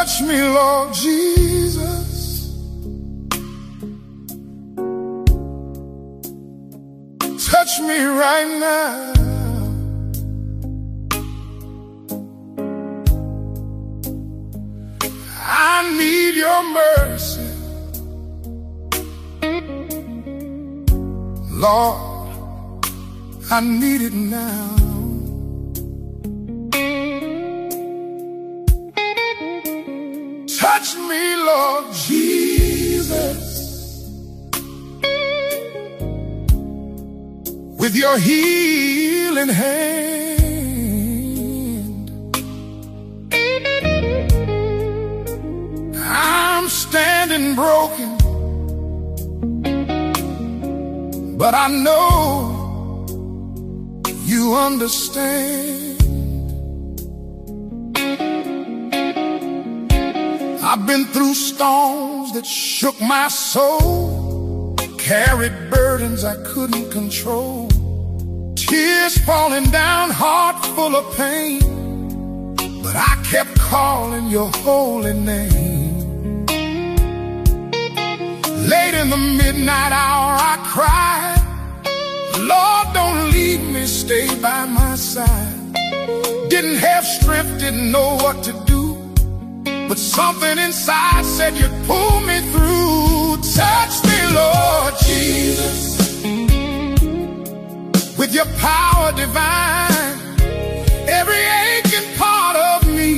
Touch me, Lord Jesus. Touch me right now. I need your mercy, Lord, I need it now. Touch me, Lord Jesus, with your healing hand. I'm standing broken, but I know you understand. I've been through storms that shook my soul, carried burdens I couldn't control, tears falling down, heart full of pain, but I kept calling your holy name. Late in the midnight hour I cried, Lord, don't leave me, stay by my side. Didn't have strength, didn't know what to do, but something inside said you'd pull me through. Touch me, Lord Jesus, with your power divine. Every aching part of me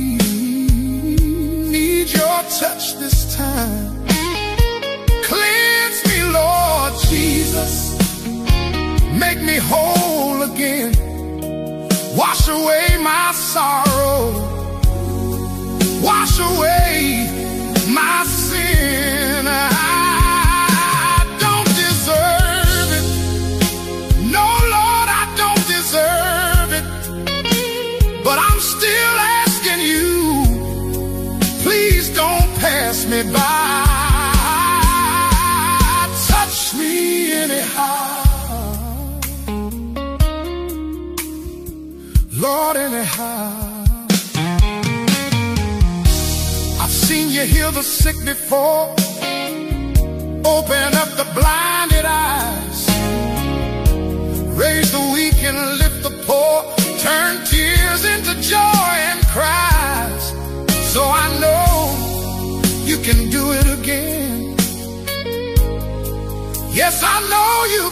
needs your touch this time. Cleanse me, Lord Jesus, make me whole again. Wash away my sorrow, wash away my sin. I don't deserve it. No, Lord, I don't deserve it. But I'm still asking you, please don't pass me by. Touch me anyhow, Lord, anyhow. Seen you heal the sick before, open up the blinded eyes, raise the weak and lift the poor, turn tears into joy and cries. So I know you can do it again. Yes, I know you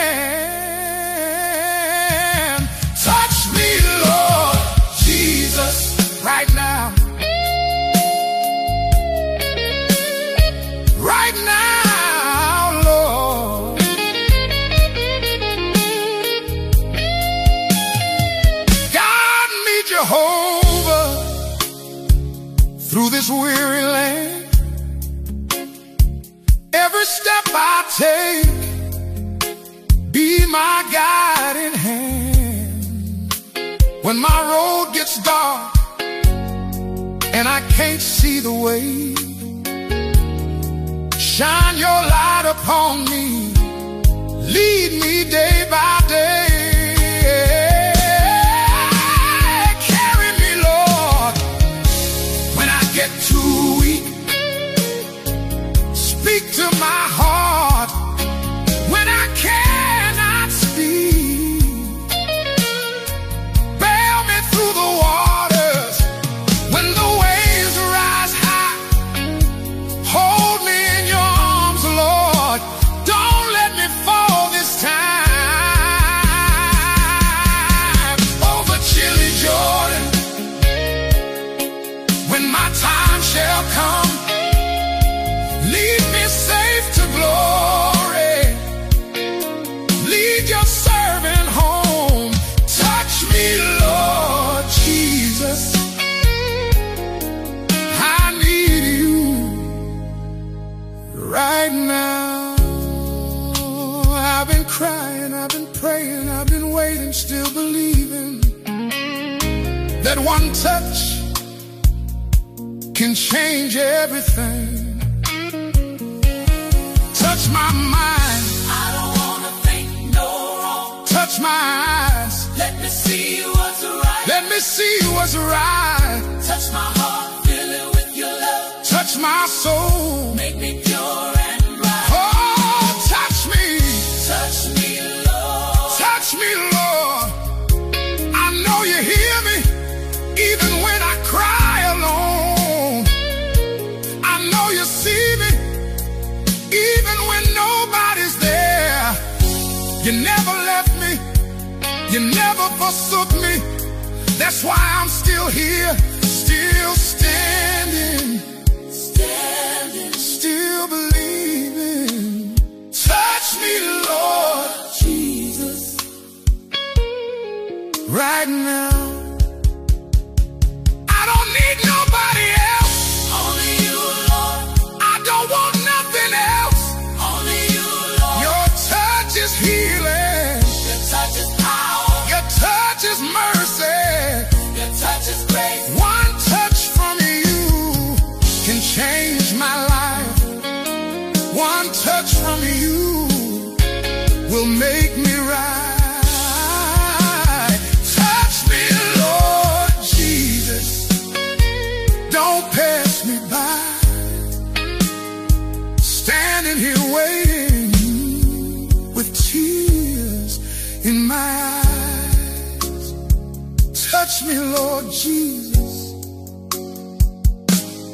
can. Touch me, Lord Jesus, right now. Right now, Lord. Guide me, Jehovah, through this weary land. Every step I take, be my guiding hand. When my road gets dark and I can't see the way, shine your light upon me, lead me day by day. Carry me, Lord, when I get too weak. Speak to my heart when I cannot speak. Bear me through the waters when the waves rise high. Hold me in your arms, Lord, don't let me fall this time. Over chilly Jordan, when my time shall come, lead me safe to glory. Lead your servant home. Touch me, Lord Jesus, I need you right now. I've been crying, I've been praying, I've been waiting, still believing that one touch can change everything. Touch my mind, I don't wanna think no wrong. touch my eyes, Let me see what's right. let me see what's right. Touch my heart, fill it with forsook me. That's why I'm still here, still standing, still believing. Touch me, Lord Jesus, right now. I don't need nobody else, Only you, Lord. I don't want nothing else. Only you, Lord. Your touch is healing, Your touch is power. your touch is mercy. Your touch is grace. One touch from you can change my life. One touch from you will make me right. Touch me, Lord Jesus, don't pass me by. Standing here waiting with tears in my eyes. Touch me, Lord Jesus,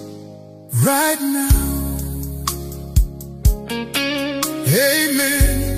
right now. Amen.